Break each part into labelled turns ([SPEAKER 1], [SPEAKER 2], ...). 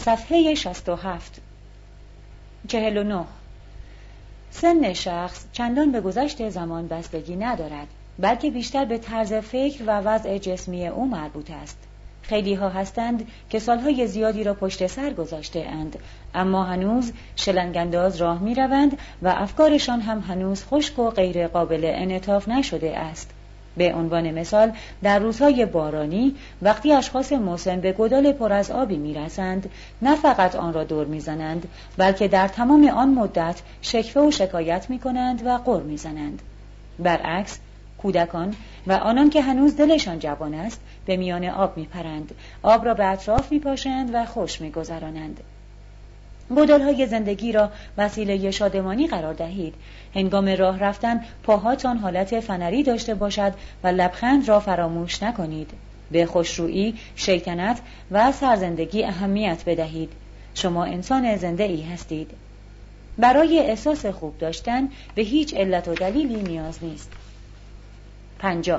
[SPEAKER 1] صفحه 67. 49. سن شخص چندان به گذشت زمان بستگی ندارد، بلکه بیشتر به طرز فکر و وضع جسمی او مربوط است. خیلی ها هستند که سالهای زیادی را پشت سر گذاشته اند، اما هنوز شلنگانداز راه می روند و افکارشان هم هنوز خشک و غیر قابل انعطاف نشده است. به عنوان مثال، در روزهای بارانی وقتی اشخاص مسن به گودال پر از آبی می رسند، نه فقط آن را دور می زنند، بلکه در تمام آن مدت شکوه و شکایت می کنند و غر می زنند. برعکس، کودکان و آنان که هنوز دلشان جوان است به میان آب می پرند، آب را به اطراف می پاشند و خوش می گذرانند. گودال‌های زندگی را وسیله شادمانی قرار دهید. هنگام راه رفتن پاهاتان حالت فنری داشته باشد و لبخند را فراموش نکنید. به خوشرویی، شیطنت و سرزندگی اهمیت بدهید. شما انسان زنده ای هستید. برای احساس خوب داشتن به هیچ علت و دلیلی نیاز نیست. 50.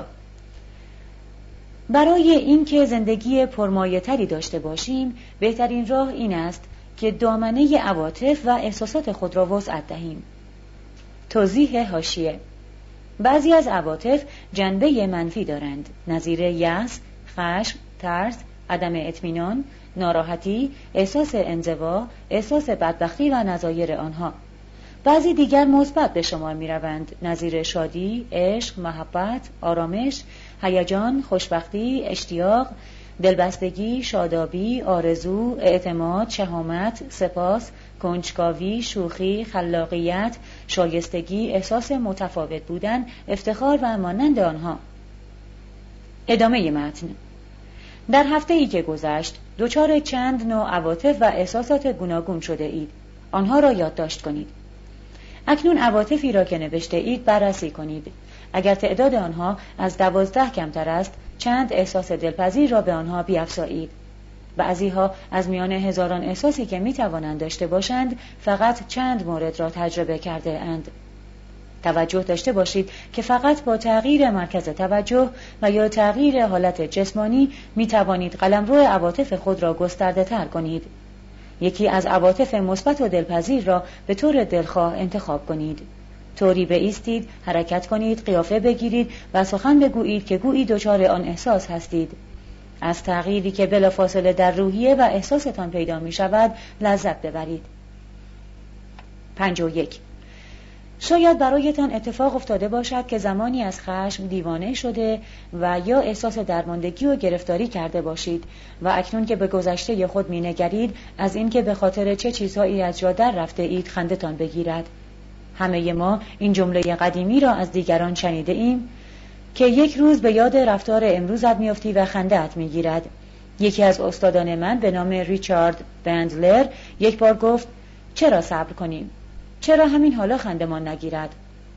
[SPEAKER 1] برای اینکه زندگی پرمایه‌تری داشته باشیم، بهترین راه این است که دامنه عواطف و احساسات خود را وسعت دهیم. توضیح حاشیه: بعضی از عواطف جنبه منفی دارند، نظیر یأس، خشم، ترس، عدم اطمینان، ناراحتی، احساس انزوا، احساس بدبختی و نظایر آنها. بعضی دیگر مثبت به شمار می روند، نظیر شادی، عشق، محبت، آرامش، هیجان، خوشبختی، اشتیاق، دلبستگی، شادابی، آرزو، اعتماد، شهامت، سپاس، کنجکاوی، شوخی، خلاقیت، شایستگی، احساس متفاوت بودن، افتخار و مانند آنها. ادامه متن. در هفته‌ای که گذشت دچار چند نوع عواطف و احساسات گوناگون شده اید. آنها را یادداشت کنید. اکنون عواطفی را که نوشته اید بررسی کنید. اگر تعداد آنها از 12 کمتر است، چند احساس دلپذیر را به آنها بیفزایید. بعضیها از میان هزاران احساسی که می توانند داشته باشند، فقط چند مورد را تجربه کرده اند. توجه داشته باشید که فقط با تغییر مرکز توجه و یا تغییر حالت جسمانی می توانید قلمرو عواطف خود را گسترده تر کنید. یکی از عواطف مثبت و دلپذیر را به طور دلخواه انتخاب کنید. طوری بایستید، حرکت کنید، قیافه بگیرید و سخن بگویید که گویی دچار آن احساس هستید. از تغییری که بلافاصله در روحیه و احساستان پیدا می شود لذت ببرید. 51. شاید برایتان اتفاق افتاده باشد که زمانی از خشم دیوانه شده و یا احساس درماندگی و گرفتاری کرده باشید و اکنون که به گذشته خود می نگرید از اینکه به خاطر چه چیزهایی از جا در رفته اید خندتان بگیرد. همه ما این جمله قدیمی را از دیگران شنیده ایم که یک روز به یاد رفتار امروزت میافتی و خنده‌ات میگیرد. یکی از استادان من به نام ریچارد بندلر یک بار گفت: چرا صبر کنیم؟ چرا همین حالا خندمان نگیرد؟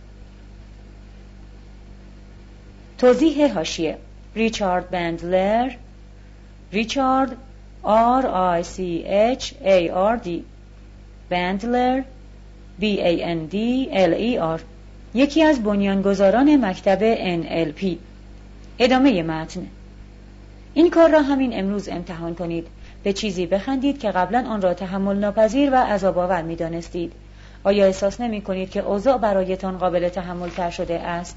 [SPEAKER 1] توضیح حاشیه: ریچارد بندلر، ریچارد RICHARD، بندلر BANDLER، یکی از بنیانگذاران مکتب NLP. ادامه متن. این کار را همین امروز امتحان کنید. به چیزی بخندید که قبلا آن را تحمل ناپذیر و عذاب‌آور می‌دانستید. آیا احساس نمی‌کنید که اوضاع برایتان قابل تحمل تر شده است؟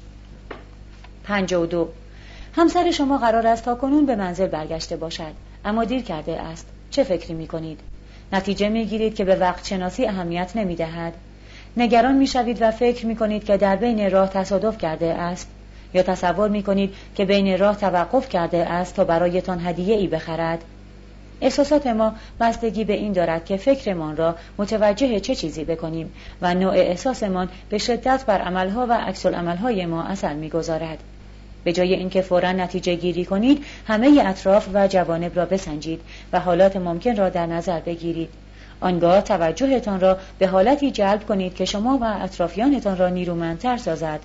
[SPEAKER 1] 52. همسر شما قرار است تاکنون به منزل برگشته باشد، اما دیر کرده است. چه فکری می‌کنید؟ نتیجه می‌گیرید که به وقت شناسی اهمیت نمی‌دهد. نگران می‌شوید و فکر می‌کنید که در بین راه تصادف کرده است، یا تصور می‌کنید که بین راه توقف کرده است تا برایتان هدیه‌ای بخرد. احساسات ما بستگی به این دارد که فکرمان را متوجه چه چیزی بکنیم و نوع احساسمان به شدت بر عملها و عکس‌العمل‌های ما اثر می‌گذارد. به جای اینکه فوراً نتیجه گیری کنید، همه اطراف و جوانب را بسنجید و حالات ممکن را در نظر بگیرید. آنگاه توجهتان را به حالتی جلب کنید که شما و اطرافیانتان را نیرومندتر سازد.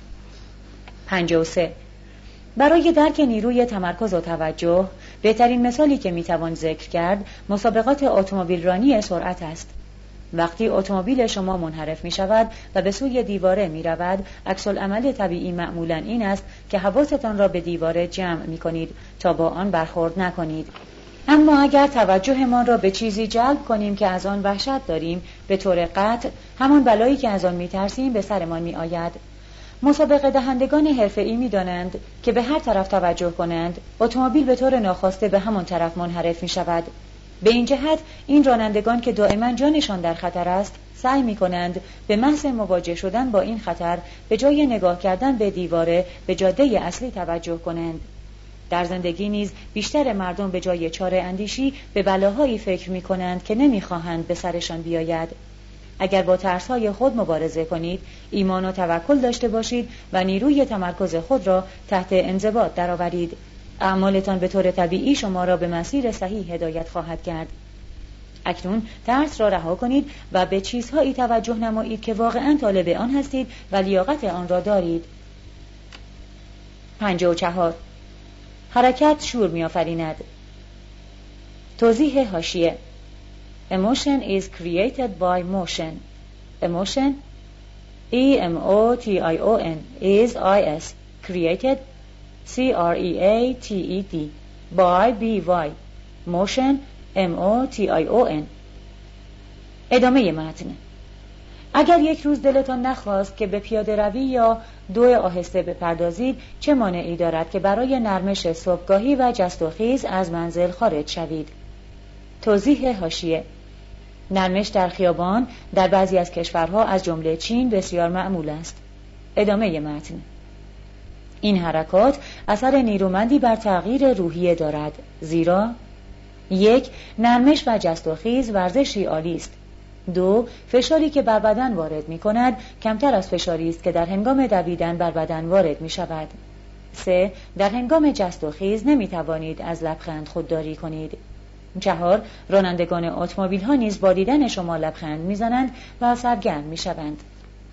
[SPEAKER 1] 53. برای درک نیروی تمرکز و توجه، بهترین مثالی که میتوان ذکر کرد مسابقات اتومبیل رانی سرعت است. وقتی اتومبیل شما منحرف می شود و به سوی دیواره می رود، عکس‌العمل طبیعی معمولاً این است که حواستان را به دیواره جمع می کنید تا با آن برخورد نکنید. اما اگر توجهمان را به چیزی جلب کنیم که از آن وحشت داریم، به طور قطع همان بلایی که از آن می‌ترسیم به سرمان می‌آید. مسابقه دهندگان حرفه‌ای می‌دانند که به هر طرف توجه کنند، اتومبیل به طور ناخواسته به همان طرف منحرف می‌شود. به این جهت این رانندگان که دائما جانشان در خطر است، سعی می‌کنند به محض مواجه شدن با این خطر به جای نگاه کردن به دیواره به جاده اصلی توجه کنند. در زندگی نیز بیشتر مردم به جای چاره اندیشی به بلاهایی فکر می‌کنند که نمی‌خواهند به سرشان بیاید. اگر با ترس‌های خود مبارزه کنید، ایمان و توکل داشته باشید و نیروی تمرکز خود را تحت انضباط درآورید، اعمالتان به طور طبیعی شما را به مسیر صحیح هدایت خواهد کرد. اکنون ترس را رها کنید و به چیزهایی توجه نمایید که واقعاً طالب آن هستید و لیاقت آن را دارید. 54. حرکت شور می‌آفریند. توضیح حاشیه: Emotion is created by motion. Emotion, E-M-O-T-I-O-N, is I-S, created, C-R-E-A-T-E-D, by B-Y, motion, M-O-T-I-O-N. ادامه متن. اگر یک روز دلتان نخواست که به پیاده روی یا دو آهسته بپردازید، چه مانعی دارد که برای نرمش صبحگاهی و جست و خیز از منزل خارج شوید؟ توضیح حاشیه: نرمش در خیابان در بعضی از کشورها از جمله چین بسیار معمول است. ادامه متن. این حرکات اثر نیرومندی بر تغییر روحیه دارد، زیرا 1. نرمش و جست و خیز ورزشی عالی است. 2. فشاری که بر بدن وارد می کند کمتر از فشاری است که در هنگام دویدن بر بدن وارد می شود. 3. در هنگام جست و خیز نمی توانید از لبخند خودداری کنید. 4. رانندگان اتومبیل ها نیز با دیدن شما لبخند می زنند و سرگرم می شوند.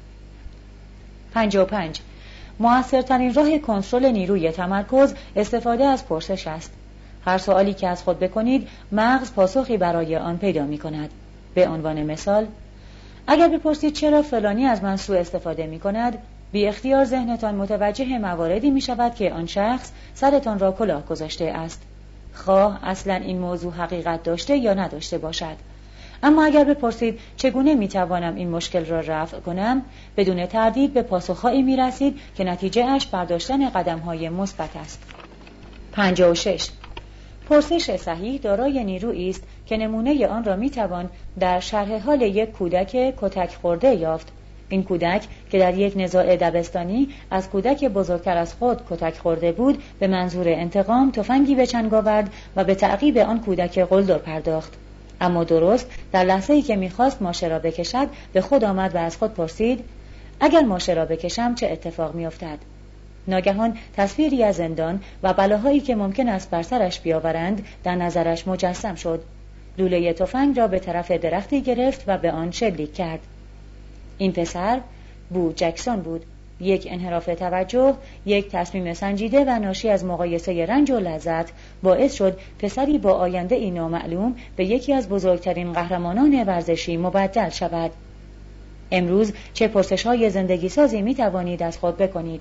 [SPEAKER 1] 55. مؤثرترین راه کنترل نیروی تمرکز استفاده از پرسش است. هر سوالی که از خود بکنید، مغز پاسخی برای آن پیدا می کند. به عنوان مثال، اگر بپرسید چرا فلانی از من سوء استفاده می کند، بی اختیار ذهنتان متوجه مواردی می شود که آن شخص سرتان را کلاه گذاشته است، خواه اصلا این موضوع حقیقت داشته یا نداشته باشد. اما اگر بپرسید چگونه می توانم این مشکل را رفع کنم، بدون تردید به پاسخهایی می رسید که نتیجه اش برداشتن قدم‌های مثبت است. 56. پرسش صحیح دارای نیرویی است که نمونه آن را می توان در شرح حال یک کودک کتک خورده یافت. این کودک که در یک نزاع دبستانی از کودک بزرگتر از خود کتک خورده بود، به منظور انتقام تفنگی به چنگ آورد و به تعقیب آن کودک قلدر پرداخت. اما درست در لحظه‌ای که می‌خواست ماشه را بکشد، به خود آمد و از خود پرسید: اگر ماشه را بکشم چه اتفاق می‌افتد؟ ناگهان تصویری از زندان و بلاهایی که ممکن است بر سرش بیاورند در نظرش مجسم شد. لوله تفنگ را به طرف درختی گرفت و به آن شلیک کرد. این پسر بو جکسون بود. یک انحراف توجه، یک تصمیم سنجیده و ناشی از مقایسه رنج و لذت باعث شد پسری با آینده ای نامعلوم به یکی از بزرگترین قهرمانان ورزشی مبدل شود. امروز چه پرسش‌های زندگی سازی می توانید از خود بکنید؟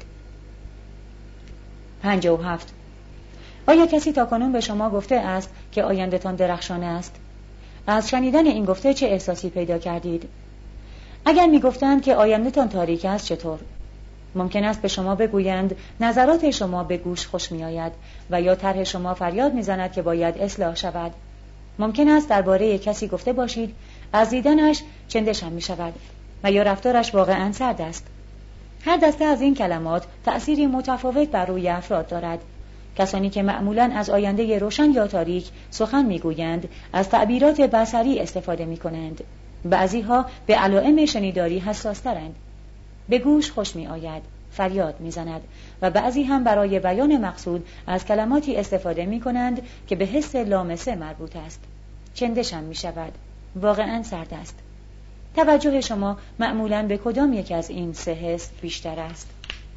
[SPEAKER 1] 57. آیا کسی تاکنون به شما گفته است که آینده‌تان درخشان است؟ از شنیدن این گفته چه احساسی پیدا کردید؟ اگر می گفتند که آینده‌تان تاریک است، چطور؟ ممکن است به شما بگویند نظرات شما به گوش خوش می آید و یا طرح شما فریاد می زند که باید اصلاح شود. ممکن است درباره کسی گفته باشید از دیدنش چندشم می شود و یا رفتارش واقعاً سرد است. هر دسته از این کلمات تأثیری متفاوت بر روی افراد دارد. کسانی که معمولاً از آینده روشن یا تاریک سخن می گویند از تعبیرات بصری استفاده می کنند. بعضیها به علائم شنیداری حساس ترند. به گوش خوش می آید، فریاد می زند و بعضی هم برای بیان مقصود از کلماتی استفاده می کنند که به حس لامسه مربوط است. چندشم می شود، واقعاً سرد است. توجه شما معمولاً به کدام یک از این سه حس بیشتر است؟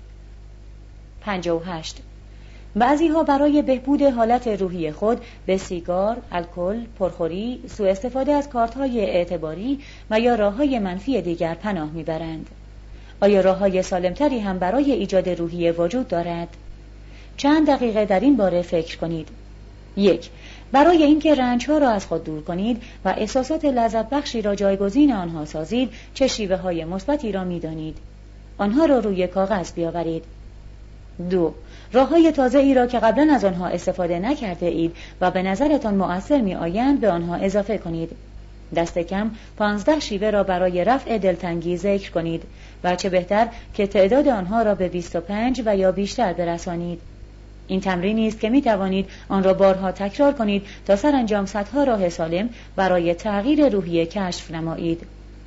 [SPEAKER 1] 58. بعضی ها برای بهبود حالت روحی خود به سیگار، الکل، پرخوری، سوء استفاده از کارت‌های اعتباری و یا راه‌های منفی دیگر پناه می‌برند. آیا راه‌های سالم‌تری هم برای ایجاد روحیه وجود دارد؟ چند دقیقه در این باره فکر کنید. 1. برای اینکه رنج‌ها را از خود دور کنید و احساسات لذت بخشی را جایگزین آنها سازید، چه شیوه‌های مثبتی را می‌دانید؟ آنها را روی کاغذ بیاورید. 2. راه‌های تازه‌ای را که قبلا از آنها استفاده نکرده اید و به نظرتان مؤثر می‌آیند به آنها اضافه کنید. دست کم 15 شیوه را برای رفع دلتنگی ذکر کنید و چه بهتر که تعداد آنها را به 25 و یا بیشتر برسانید. این تمرینی است که می توانید آن را بارها تکرار کنید تا سرانجام صدها راه سالم برای تغییر روحیه کشف نمایید.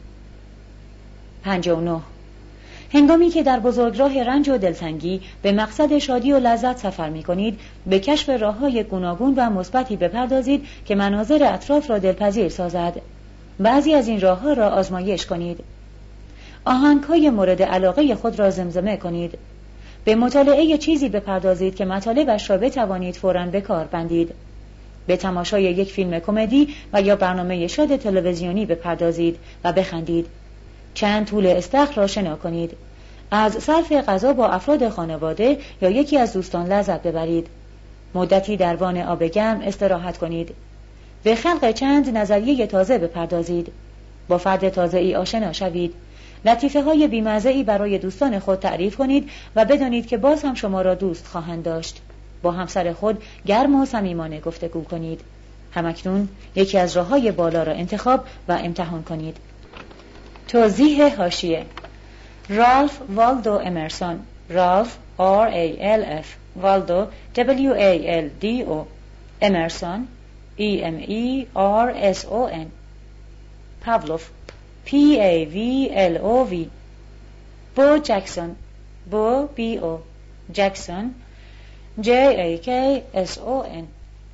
[SPEAKER 1] 59. هنگامی که در بزرگراه رنج و دلتنگی به مقصد شادی و لذت سفر می کنید، به کشف راه‌های گوناگون و مثبتی بپردازید که مناظر اطراف را دلپذیر سازد. بعضی از این راه‌ها را آزمایش کنید. آهنگ‌های مورد علاقه خود را زمزمه کنید. به مطالعه چیزی بپردازید که مطالبش را بتوانید فوراً به کار بندید. به تماشای یک فیلم کمدی و یا برنامه شاد تلویزیونی بپردازید و بخندید. چند طول استخر را شنا کنید. از صرف غذا با افراد خانواده یا یکی از دوستان لذت ببرید. مدتی در وان آب گرم استراحت کنید. به خلق چند نظریه تازه بپردازید. با فرد تازه‌ای آشنا شوید. لطیفه‌های بی‌مزه‌ای برای دوستان خود تعریف کنید و بدانید که باز هم شما را دوست خواهند داشت. با همسر خود گرم و صمیمانه گفتگو کنید. همکنون یکی از راه‌های بالا را انتخاب و امتحان کنید. توضیح حاشیه: رالف والدو امرسون، رالف R-A-L-F، والدو W-A-L-D-O، امرسون E-M-E-R-S-O-N، پاولوف P-A-V-L-O-V، بو جکسون، بو B-O، جکسون J-A-K-S-O-N.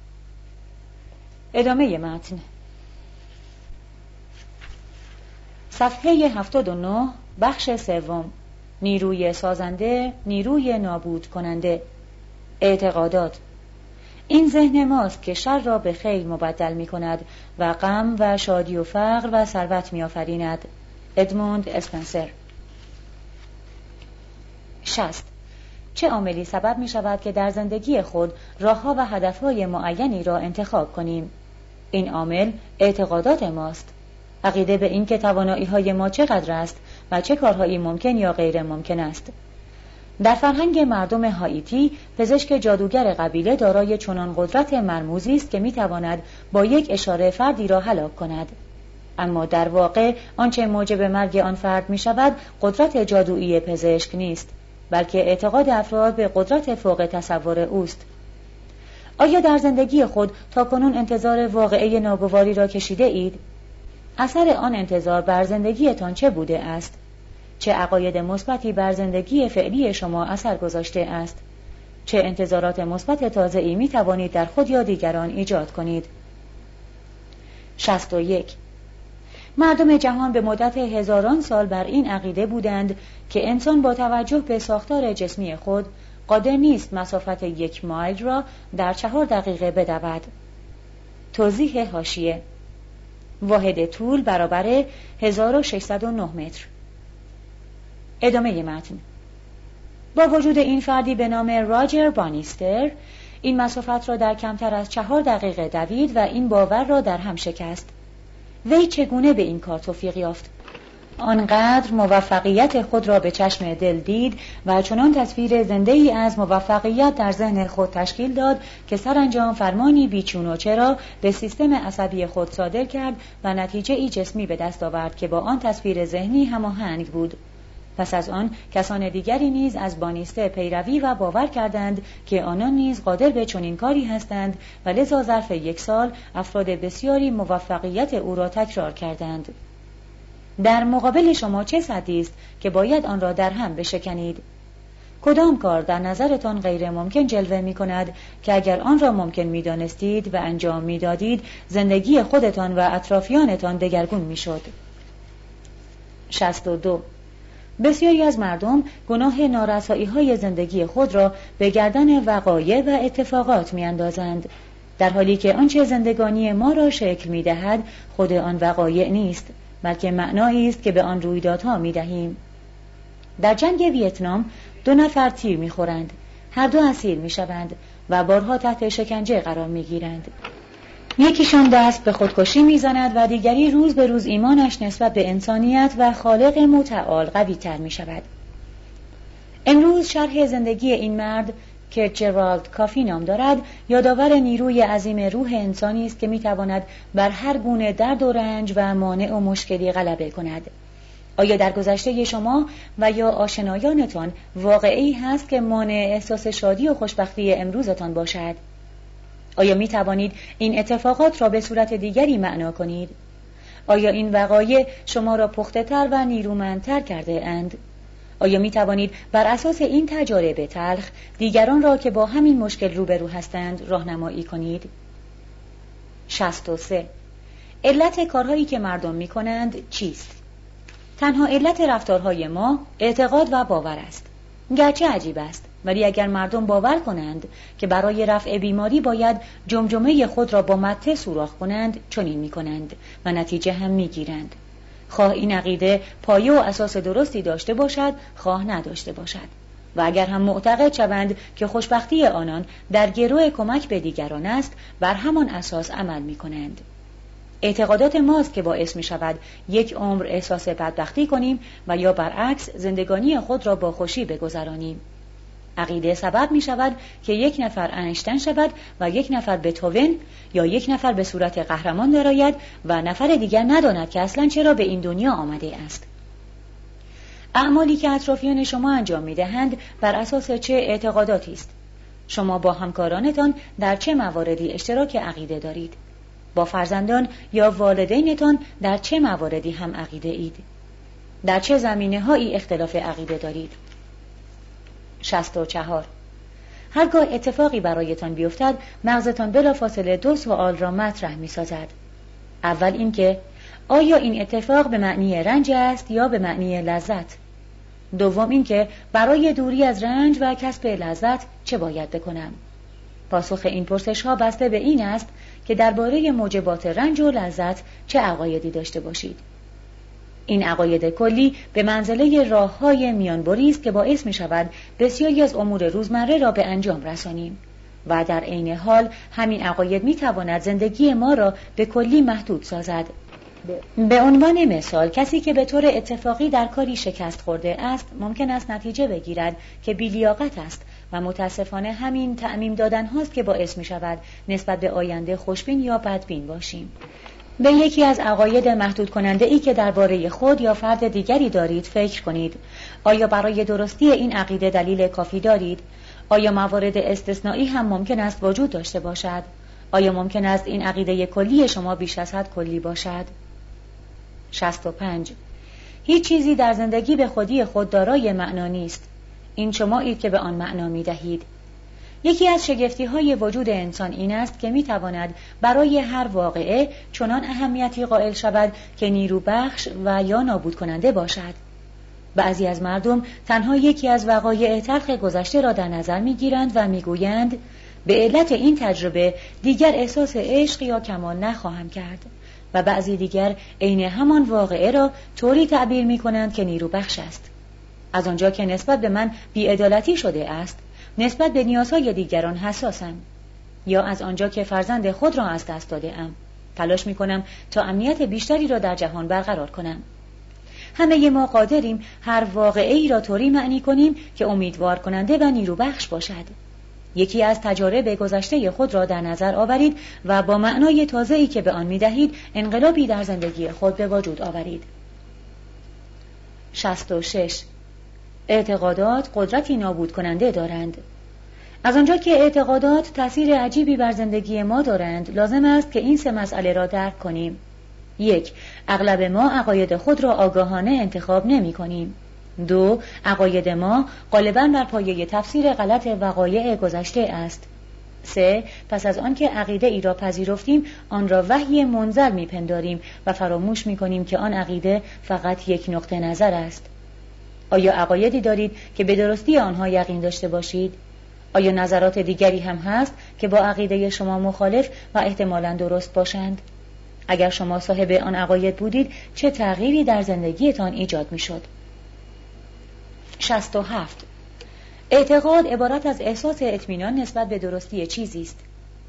[SPEAKER 1] ادامه متن. صفحه 79، بخش سوم. نیروی سازنده، نیروی نابود کننده. اعتقادات. این ذهن ماست که شر را به خیر مبدل می کند و غم و شادی و فقر و ثروت می آفریند. ادموند اسپنسر. 60. چه عاملی سبب می شود که در زندگی خود راه‌ها و هدف‌های معینی را انتخاب کنیم؟ این عامل اعتقادات ماست. عقیده به این که توانایی‌های ما چقدر است و چه کارهایی ممکن یا غیر ممکن است. در فرهنگ مردم هائیتی، پزشک جادوگر قبیله دارای چنان قدرت مرموزی است که می‌تواند با یک اشاره فردی را هلاک کند. اما در واقع آنچه موجب مرگ آن فرد می‌شود قدرت جادویی پزشک نیست، بلکه اعتقاد افراد به قدرت فوق تصور اوست. آیا در زندگی خود تاکنون انتظار واقعه ناگواری را کشیده اید؟ اثر آن انتظار بر زندگیتان چه بوده است؟ چه عقاید مثبتی بر زندگی فعلی شما اثر گذاشته است؟ چه انتظارات مثبت تازه‌ای می توانید در خود یا دیگران ایجاد کنید؟ 61. مردم جهان به مدت هزاران سال بر این عقیده بودند که انسان با توجه به ساختار جسمی خود قادر نیست مسافت 1 مایل را در 4 دقیقه بدود. توضیح حاشیه: واحد طول برابر 1609 متر. ادامه متن. با وجود این فردی به نام راجر بانیستر این مسافت را در کمتر از 4 دقیقه دوید و این باور را در هم شکست. وی چگونه به این کار توفیق یافت؟ آنقدر موفقیت خود را به چشم دل دید و چنان تصویر زنده‌ای از موفقیت در ذهن خود تشکیل داد که سرانجام فرمانی بیچون و چرا به سیستم عصبی خود صادر کرد و نتیجه ای جسمی به دست آورد که با آن تصویر ذهنی هماهنگ بود. پس از آن کسان دیگری نیز از بانیسته پیروی و باور کردند که آنان نیز قادر به چنین کاری هستند و لذا ظرف 1 سال افراد بسیاری موفقیت او را تکرار کردند. در مقابل شما چه سدی است که باید آن را در هم بشکنید؟ کدام کار در نظرتان غیر ممکن جلوه می کند که اگر آن را ممکن می دانستید و انجام می دادید زندگی خودتان و اطرافیانتان دگرگون می شد؟ 62. بسیاری از مردم گناه نارسایی‌های زندگی خود را به گردن وقایع و اتفاقات می‌اندازند، در حالی که آنچه زندگانی ما را شکل می‌دهد خود آن وقایع نیست، بلکه معنایی است که به آن رویدادها می‌دهیم. در جنگ ویتنام 2 نفر تیر می‌خورند، هر دو اسیر می‌شوند و بارها تحت شکنجه قرار می‌گیرند. یکیشان دست به خودکشی می‌زند و دیگری روز به روز ایمانش نسبت به انسانیت و خالق متعال قوی‌تر می‌شود. امروز شرح زندگی این مرد که جرالد کافی نام دارد یادآور نیروی عظیم روح انسانی است که می‌تواند بر هر گونه درد و رنج و مانع و مشکلی غلبه کند. آیا در گذشته شما و یا آشنایانتان واقعی هست که مانع احساس شادی و خوشبختی امروزتان باشد؟ آیا می توانید این اتفاقات را به صورت دیگری معنا کنید؟ آیا این وقایع شما را پخته‌تر و نیرومندتر کرده اند؟ آیا می توانید بر اساس این تجارب تلخ دیگران را که با همین مشکل روبرو هستند راهنمایی کنید؟ 63. علت کارهایی که مردم می کنند چیست؟ تنها علت رفتارهای ما اعتقاد و باور است. گرچه عجیب است، ولی اگر مردم باور کنند که برای رفع بیماری باید جمجمه خود را با مته سوراخ کنند، چنین می کنند و نتیجه هم می گیرند. خواه این عقیده پایه و اساس درستی داشته باشد، خواه نداشته باشد. و اگر هم معتقد شوند که خوشبختی آنان در گرو کمک به دیگران است، بر همان اساس عمل می کنند. اعتقادات ماست که باعث می شود یک عمر احساس بدبختی کنیم و یا برعکس زندگانی خود را با خوشی بگذرانیم. عقیده سبب می شود که یک نفر اینشتین شود و یک نفر بتهوون، یا یک نفر به صورت قهرمان درآید و نفر دیگر نداند که اصلا چرا به این دنیا آمده است. اعمالی که اطرافیان شما انجام می دهند بر اساس چه اعتقاداتی است؟ شما با همکارانتان در چه مواردی اشتراک عقیده دارید؟ با فرزندان یا والدینتان در چه مواردی هم عقیده اید؟ در چه زمینه‌هایی اختلاف عقیده دارید؟ 64. هرگاه اتفاقی برایتان بیفتد، مغزتان بلافاصله 2 سوال را مطرح می‌سازد. اول اینکه آیا این اتفاق به معنی رنج است یا به معنی لذت؟ دوم اینکه برای دوری از رنج و کسب لذت چه باید بکنم؟ پاسخ این پرسش‌ها بسته به این است که درباره موجبات رنج و لذت چه عقایدی داشته باشید. این عقاید کلی به منزله راه‌های میانبری است که باعث می‌شود بسیاری از امور روزمره را به انجام رسانیم و در عین حال همین عقاید می‌تواند زندگی ما را به کلی محدود سازد. به عنوان مثال، کسی که به طور اتفاقی در کاری شکست خورده است ممکن است نتیجه بگیرد که بی‌لیاقت است و متاسفانه همین تعمیم دادن هاست که باعث می شود نسبت به آینده خوشبین یا بدبین باشیم. به یکی از عقاید محدود کننده ای که درباره خود یا فرد دیگری دارید فکر کنید. آیا برای درستی این عقیده دلیل کافی دارید؟ آیا موارد استثنایی هم ممکن است وجود داشته باشد؟ آیا ممکن است این عقیده کلی شما بیش از حد کلی باشد؟ 65. هیچ چیزی در زندگی به خودی خود دارای معنا نیست. این شمایید که به آن معنا می دهید. یکی از شگفتی‌های وجود انسان این است که می‌تواند برای هر واقعه چنان اهمیتی قائل شود که نیرو بخش و یا نابود کننده باشد. بعضی از مردم تنها یکی از وقایع تلخ گذشته را در نظر می‌گیرند و می‌گویند به علت این تجربه دیگر احساس عشق یا کمال نخواهم کرد، و بعضی دیگر عین همان واقعه را طوری تعبیر می‌کنند که نیرو بخش است. از آنجا که نسبت به من بی‌عدالتی شده است، نسبت به نیازهای دیگران حساسم، یا از آنجا که فرزند خود را از دست داده ام، تلاش می کنم تا امنیت بیشتری را در جهان برقرار کنم. همه ما قادریم هر واقعه‌ای را طوری معنی کنیم که امیدوار کننده و نیروبخش باشد. یکی از تجارب گذشته خود را در نظر آورید و با معنای تازه‌ای که به آن می دهید انقلابی در زندگی خود به وجود آورید. 66. اعتقادات قدرتی نابود کننده دارند. از آنجا که اعتقادات تأثیر عجیبی بر زندگی ما دارند، لازم است که این 3 مسئله را درک کنیم. 1. اغلب ما عقاید خود را آگاهانه انتخاب نمی کنیم. 2. عقاید ما غالباً بر پایه تفسیر غلط وقایع گذشته است. 3. پس از آن که عقیده ای را پذیرفتیم، آن را وحی منزل می پنداریم و فراموش می کنیم که آن عقیده فقط یک نقطه نظر است. آیا عقایدی دارید که به درستی آنها یقین داشته باشید؟ آیا نظرات دیگری هم هست که با عقیده شما مخالف و احتمالاً درست باشند؟ اگر شما صاحب آن عقاید بودید، چه تغییری در زندگیتان ایجاد می شد؟ 67. اعتقاد عبارت از احساس اطمینان نسبت به درستی چیزی است.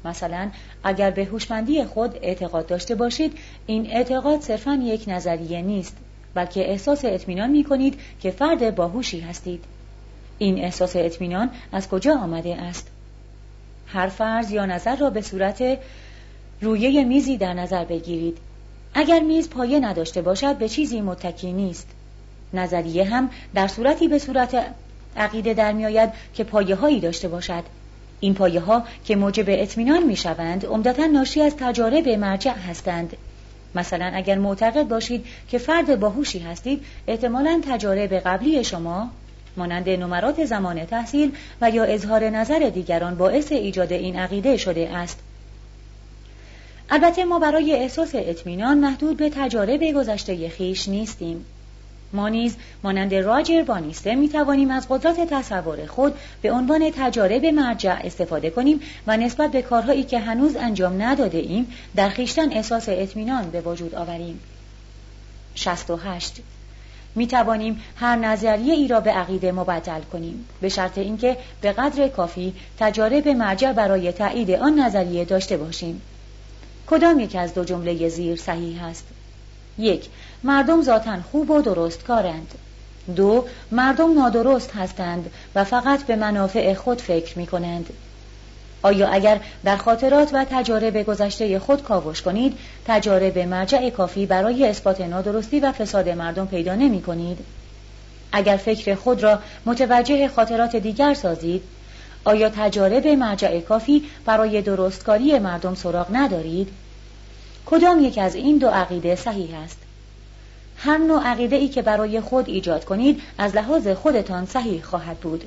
[SPEAKER 1] مثلا اگر به هوشمندی خود اعتقاد داشته باشید، این اعتقاد صرفاً یک نظریه نیست، بلکه احساس اطمینان می‌کنید که فرد باهوشی هستید. این احساس اطمینان از کجا آمده است؟ هر فرض یا نظر را به صورت رویه میزی در نظر بگیرید. اگر میز پایه نداشته باشد به چیزی متکی نیست. نظریه هم در صورتی به صورت عقیده در میآید که پایه‌هایی داشته باشد. این پایه‌ها که موجب اطمینان میشوند عمدتاً ناشی از تجارب مرجع هستند. مثلا اگر معتقد باشید که فرد باهوشی هستید، احتمالاً تجارب قبلی شما مانند نمرات زمان تحصیل و یا اظهار نظر دیگران باعث ایجاد این عقیده شده است. البته ما برای احساس اطمینان محدود به تجارب گذشته خویش نیستیم. ما نیز مانند راجر بانیسته می توانیم از قدرت تصور خود به عنوان تجارب مرجع استفاده کنیم و نسبت به کارهایی که هنوز انجام نداده ایم در خویشتن احساس اطمینان به وجود آوریم. 68. می توانیم هر نظریه ای را به عقیده مبدل کنیم، به شرط اینکه به قدر کافی تجارب مرجع برای تایید آن نظریه داشته باشیم. کدام یک از دو جمله زیر صحیح است؟ 1. مردم ذاتاً خوب و درست کارند. 2. مردم نادرست هستند و فقط به منافع خود فکر می کنند. آیا اگر در خاطرات و تجارب گذشته خود کاوش کنید، تجارب مرجع کافی برای اثبات نادرستی و فساد مردم پیدا نمی کنید؟ اگر فکر خود را متوجه خاطرات دیگر سازید، آیا تجارب مرجع کافی برای درستکاری مردم سراغ ندارید؟ کدام یک از این دو عقیده صحیح است؟ هر نوع عقیده ای که برای خود ایجاد کنید از لحاظ خودتان صحیح خواهد بود.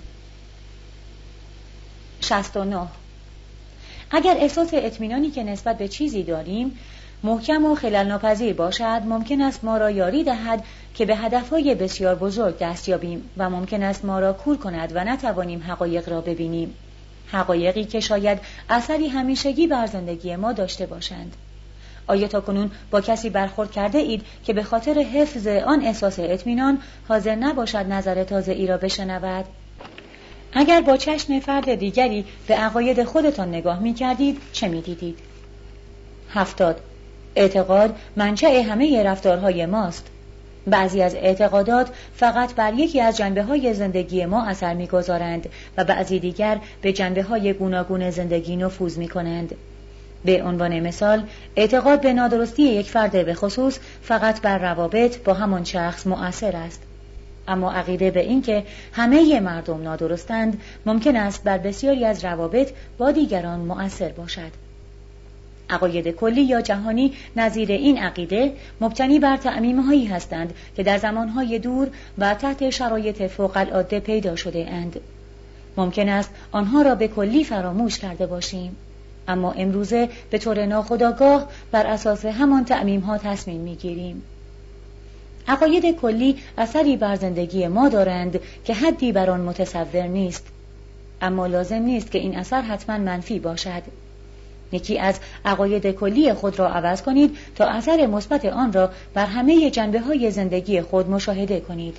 [SPEAKER 1] 69. اگر احساس اطمینانی که نسبت به چیزی داریم محکم و خلل ناپذیر باشد، ممکن است ما را یاری دهد که به هدفهای بسیار بزرگ دست یابیم و ممکن است ما را کور کند و نتوانیم حقایق را ببینیم. حقایقی که شاید اثری همیشگی بر زندگی ما داشته باشند. آیا تاکنون با کسی برخورد کرده اید که به خاطر حفظ آن احساس اطمینان حاضر نباشد نظر تازه‌ای را بشنود؟ اگر با چشم فرد دیگری به عقاید خودتان نگاه می کردید، چه می دیدید؟ 70. اعتقاد منشأ همه رفتارهای ماست. بعضی از اعتقادات فقط بر یکی از جنبه‌های زندگی ما اثر می‌گذارند و بعضی دیگر به جنبه‌های گوناگون زندگی نفوذ می‌کنند. به عنوان مثال، اعتقاد به نادرستی یک فرد به خصوص فقط بر روابط با همان شخص مؤثر است. اما عقیده به این که همه مردم نادرستند ممکن است بر بسیاری از روابط با دیگران مؤثر باشد. عقاید کلی یا جهانی نظیر این عقیده مبتنی بر تعمیم‌هایی هستند که در زمانهای دور و تحت شرایط فوق العاده پیدا شده اند. ممکن است آنها را به کلی فراموش کرده باشیم، اما امروزه به طور ناخودآگاه بر اساس همان تعمیم‌ها تصمیم می‌گیریم. عقاید کلی اثری بر زندگی ما دارند که حدی بر آن متصور نیست، اما لازم نیست که این اثر حتما منفی باشد. یکی از عقاید کلی خود را عوض کنید تا اثر مثبت آن را بر همه جنبه‌های زندگی خود مشاهده کنید.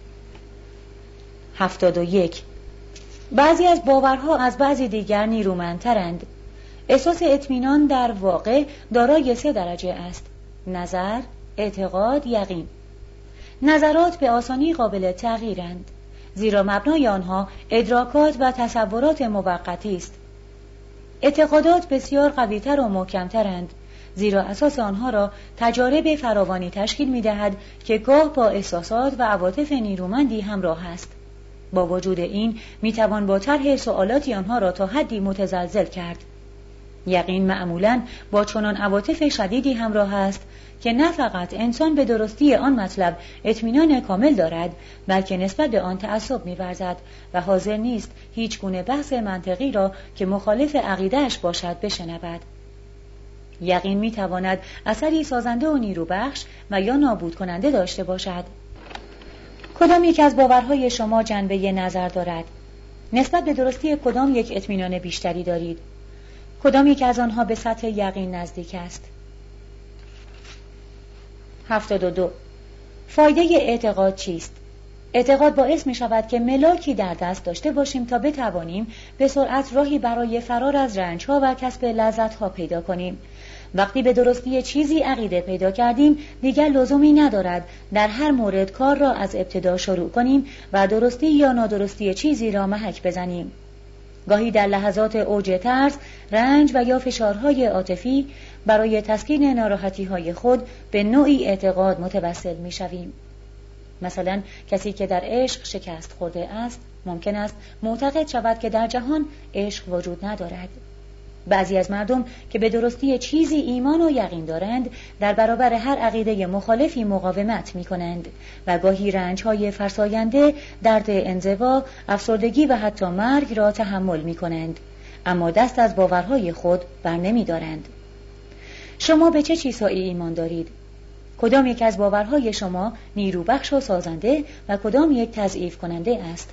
[SPEAKER 1] 71. بعضی از باورها از بعضی دیگر نیرومندترند. احساس اطمینان در واقع دارای 3 درجه است: نظر، اعتقاد، یقین. نظرات به آسانی قابل تغییرند، زیرا مبنای آنها ادراکات و تصورات موقتی است. اعتقادات بسیار قوی‌تر و محکم‌ترند، زیرا اساس آنها را تجارب فراوانی تشکیل می‌دهد که گاه با احساسات و عواطف نیرومندی همراه است. با وجود این می‌توان با طرح سوالاتی آنها را تا حدی متزلزل کرد. یقین معمولاً با چنان عواطف شدیدی همراه است که نه فقط انسان به درستی آن مطلب اطمینان کامل دارد، بلکه نسبت به آن تعصب می‌ورزد و حاضر نیست هیچ گونه بحث منطقی را که مخالف عقیده‌اش باشد بشنود. یقین می‌تواند اثری سازنده و نیروبخش و یا نابود کننده داشته باشد. کدام یک از باورهای شما جنبه نظر دارد؟ نسبت به درستی کدام یک اطمینان بیشتری دارید؟ کدام یک از آنها به سطح یقین نزدیک است؟ 72. فایده اعتقاد چیست؟ اعتقاد باعث می شود که ملاکی در دست داشته باشیم تا بتوانیم به سرعت راهی برای فرار از رنج‌ها و کسب لذت‌ها پیدا کنیم. وقتی به درستی چیزی عقیده پیدا کردیم، دیگر لزومی ندارد در هر مورد کار را از ابتدا شروع کنیم و درستی یا نادرستی چیزی را محک بزنیم. گاهی در لحظات اوج ترس، رنج و یا فشارهای عاطفی برای تسکین ناراحتی‌های خود به نوعی اعتقاد متوسل می‌شویم. مثلا کسی که در عشق شکست خورده است، ممکن است معتقد شود که در جهان عشق وجود ندارد. بعضی از مردم که به درستی چیزی ایمان و یقین دارند، در برابر هر عقیده مخالفی مقاومت می‌کنند و گاهی رنج‌های فرساینده، درد انزوا، افسردگی و حتی مرگ را تحمل می‌کنند، اما دست از باورهای خود بر نمی‌دارند. شما به چه چیزهایی ایمان دارید؟ کدام یک از باورهای شما نیروبخش و سازنده و کدام یک تضعیف کننده است؟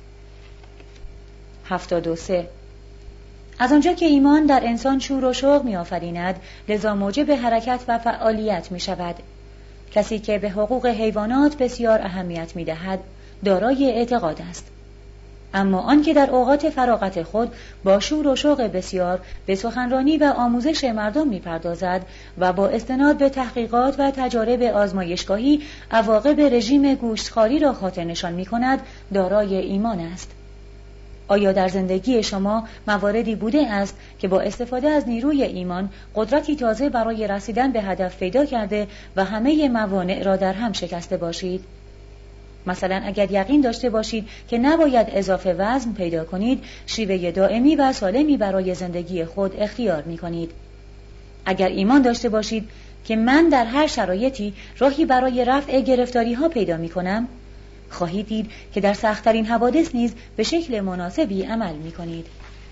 [SPEAKER 1] 73. از آنجا که ایمان در انسان شور و شوق می‌آفریند، لذا موجب حرکت و فعالیت می‌شود. کسی که به حقوق حیوانات بسیار اهمیت می‌دهد، دارای اعتقاد است. اما آن که در اوقات فراغت خود با شور و شوق بسیار به سخنرانی و آموزش مردم می‌پردازد و با استناد به تحقیقات و تجارب آزمایشگاهی عواقب رژیم گوشتخواری را خاطر نشان می‌کند، دارای ایمان است. آیا در زندگی شما مواردی بوده است که با استفاده از نیروی ایمان قدرتی تازه برای رسیدن به هدف پیدا کرده و همه موانع را در هم شکسته باشید؟ مثلا اگر یقین داشته باشید که نباید اضافه وزن پیدا کنید، شیوه دائمی و سالمی برای زندگی خود اختیار می کنید. اگر ایمان داشته باشید که من در هر شرایطی راهی برای رفع گرفتاری ها پیدا می کنم، خواهید دید که در سخت‌ترین حوادث نیز به شکل مناسبی عمل می کنید.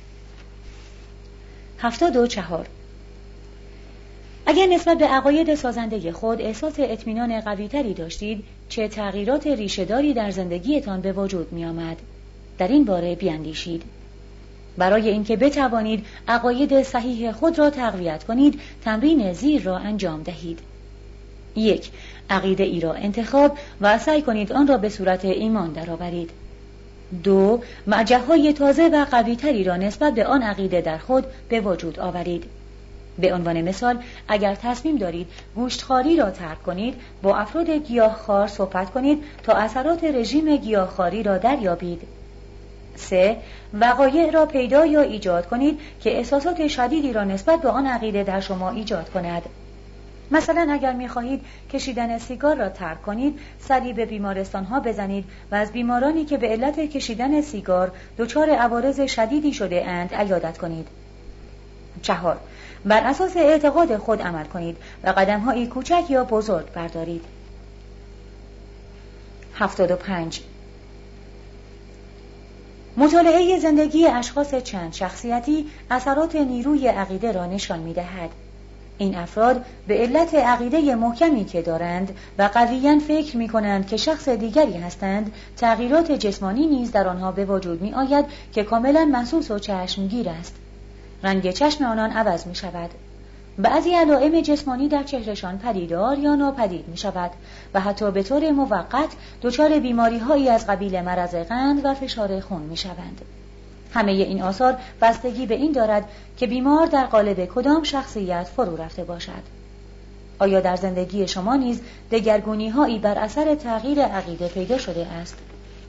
[SPEAKER 1] 74. اگر نسبت به عقاید سازنده خود احساس اطمینان قوی‌تری داشتید، چه تغییرات ریشه‌داری در زندگیتان به وجود می آمد؟ در این باره بیاندیشید. برای اینکه بتوانید عقاید صحیح خود را تقویت کنید، تمرین زیر را انجام دهید. 1. عقیده ای را انتخاب و سعی کنید آن را به صورت ایمان درآورید. 2. مرجع‌های تازه و قوی‌تری را نسبت به آن عقیده در خود به وجود آورید. به عنوان مثال، اگر تصمیم دارید گوشتخواری را ترک کنید، با افراد گیاهخوار صحبت کنید تا اثرات رژیم گیاهخواری را دریابید. 3. وقایع را پیدا یا ایجاد کنید که احساسات شدیدی را نسبت به آن عقیده در شما ایجاد کند. مثلا اگر می‌خواهید کشیدن سیگار را ترک کنید، سری به بیمارستان‌ها بزنید و از بیمارانی که به علت کشیدن سیگار دچار عوارض شدیدی شده اند عیادت کنید. 4. بر اساس اعتقاد خود عمل کنید و قدم‌هایی کوچک یا بزرگ بردارید. 75. مطالعه زندگی اشخاص چند شخصیتی اثرات نیروی عقیده را نشان می‌دهد. این افراد به علت عقیده محکمی که دارند و قویاً فکر می‌کنند که شخص دیگری هستند، تغییرات جسمانی نیز در آنها به وجود می‌آید که کاملاً محسوس و چشمگیر است. رنگ چشم آنان عوض می‌شود. بعضی علائم جسمانی در چهرهشان پدیدار یا ناپدید می‌شود و حتی به طور موقت دچار بیماری‌هایی از قبیل مرض قند و فشار خون می‌شوند. همه این آثار بستگی به این دارد که بیمار در قالب کدام شخصیت فرو رفته باشد. آیا در زندگی شما نیز دگرگونی‌هایی بر اثر تغییر عقیده پیدا شده است؟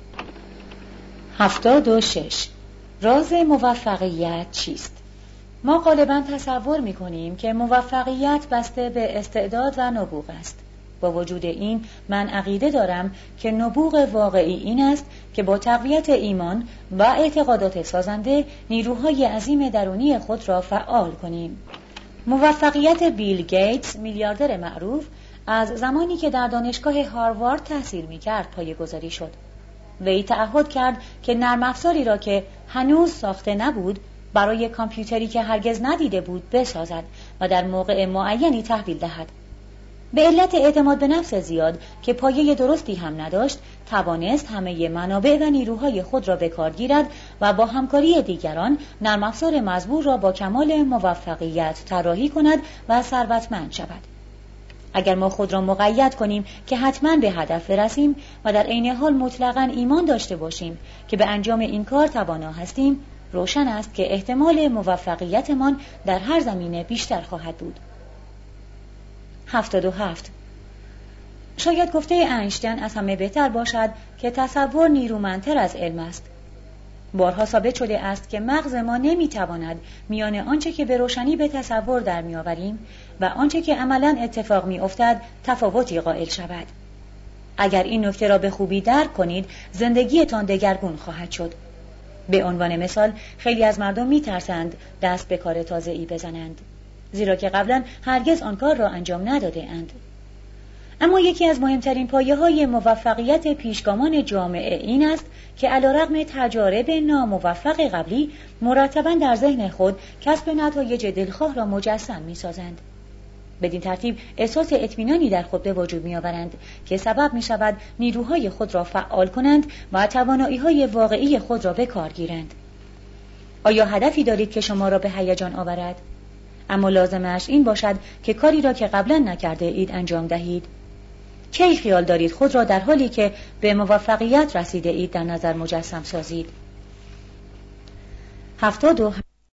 [SPEAKER 1] 76. راز موفقیت چیست؟ ما غالباً تصور می‌کنیم که موفقیت بسته به استعداد و نبوغ است. با وجود این، من عقیده دارم که نبوغ واقعی این است که با تقویت ایمان و اعتقادات سازنده نیروهای عظیم درونی خود را فعال کنیم. موفقیت بیل گیتس، میلیاردر معروف، از زمانی که در دانشگاه هاروارد تحصیل می‌کرد پایه‌گذاری شد. وی تعهد کرد که نرم افزاری را که هنوز ساخته نبود برای کامپیوتری که هرگز ندیده بود بسازد و در موقع معینی تحویل دهد. به علت اعتماد به نفس زیاد که پایه درستی هم نداشت، توانست همه منابع و نیروهای خود را به کار گیرد و با همکاری دیگران نرم افزار مزبور را با کمال موفقیت طراحی کند و ثروتمند شود. اگر ما خود را مقید کنیم که حتماً به هدف برسیم و در عین حال مطلقاً ایمان داشته باشیم که به انجام این کار توانا هستیم، روشن است که احتمال موفقیتمان در هر زمینه بیشتر خواهد بود. 77. شاید گفته اینشتین از همه بهتر باشد که تصور نیرومندتر از علم است. بارها ثابت شده است که مغز ما نمیتواند میان آنچه که به روشنی به تصور در میآوریم و آنچه که عملاً اتفاق میافتد تفاوتی قائل شود. اگر این نکته را به خوبی درک کنید، زندگیتان دگرگون خواهد شد. به عنوان مثال، خیلی از مردم میترسند دست به کار تازه‌ای بزنند، زیرا که قبلاً هرگز آن کار را انجام نداده اند. اما یکی از مهمترین پایه‌های موفقیت پیشگامان جامعه این است که علیرغم تجارب ناموفق قبلی مرتباً در ذهن خود کسب نتایج دلخواه را مجسم می‌سازند. بدین ترتیب احساس اطمینانی در خود به وجود می‌آورند که سبب می‌شود نیروهای خود را فعال کنند و توانایی‌های واقعی خود را به کار گیرند. آیا هدفی دارید که شما را به هیجان آورد؟ اما لازمش این باشد که کاری را که قبلا نکرده اید انجام دهید. کی خیال دارید خود را در حالی که به موفقیت رسیده اید در نظر مجسم سازید؟ 72